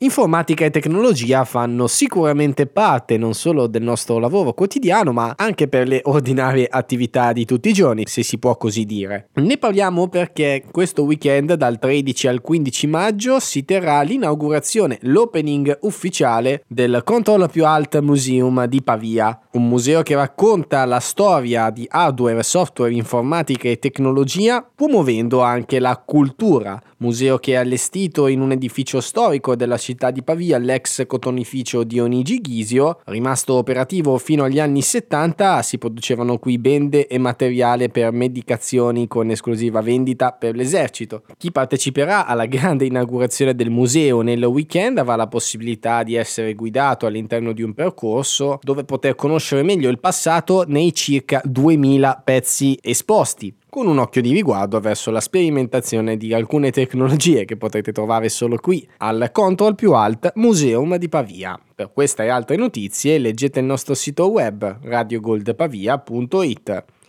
Informatica e tecnologia fanno sicuramente parte non solo del nostro lavoro quotidiano, ma anche per le ordinarie attività di tutti i giorni, se si può così dire. Ne parliamo perché questo weekend, dal 13 al 15 maggio, si terrà l'inaugurazione, l'opening ufficiale del Control+Alt Museum di Pavia, un museo che racconta la storia di hardware, software, informatica e tecnologia, promuovendo anche la cultura. Museo che è allestito in un edificio storico della città di Pavia, l'ex cotonificio Dionigi Ghisio, rimasto operativo fino agli anni 70. Si producevano qui bende e materiale per medicazioni con esclusiva vendita per l'esercito. Chi parteciperà alla grande inaugurazione del museo nel weekend avrà la possibilità di essere guidato all'interno di un percorso dove poter conoscere meglio il passato nei circa 2000 pezzi esposti, con un occhio di riguardo verso la sperimentazione di alcune tecnologie che potrete trovare solo qui al Control+Alt Museum di Pavia. Per questa e altre notizie leggete il nostro sito web radiogoldpavia.it.